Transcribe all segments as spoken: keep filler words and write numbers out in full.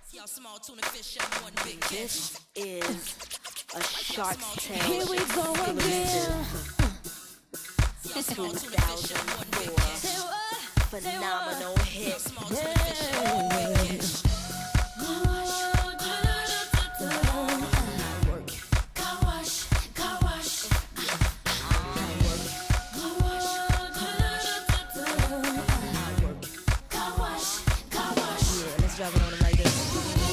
Y'all small tuna fish and one big catch. This is a Shark Tank. Here we go again. Y'all small tuna fish and one big catch. Phenomenal hit. Small tuna fish and one big catch. Drop it on him like this.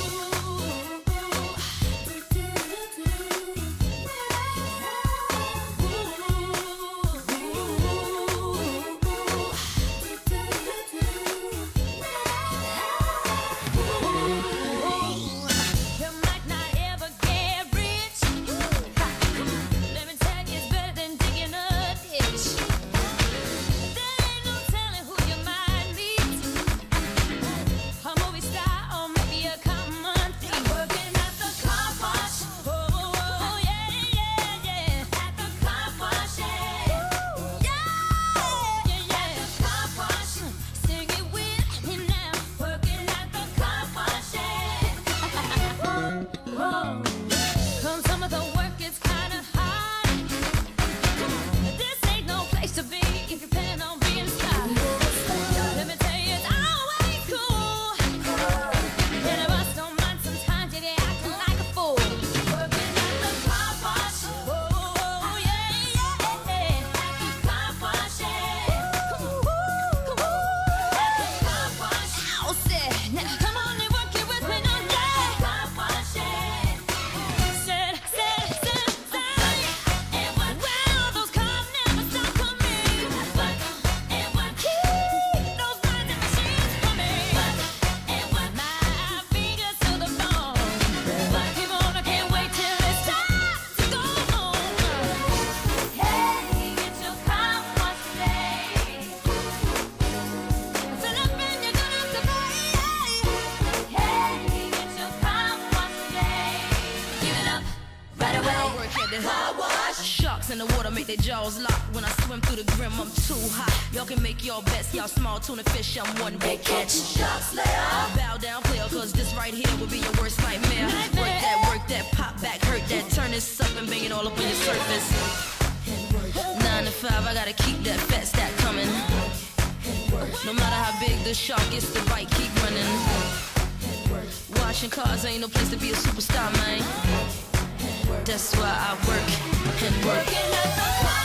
Sharks in the water make their jaws lock. When I swim through the grim, I'm too hot. Y'all can make your bets, y'all small tuna fish, I'm one big catch. Shark Slayer. Bow down, player, cause this right here will be your worst nightmare. Work that, work that, pop back, hurt that. Turn this up and bang it all up on your surface. Nine to five, I gotta keep that fat stack coming. No matter how big the shark is, the bite keep running. Washing cars ain't no place to be a superstar, man. That's why I work and work.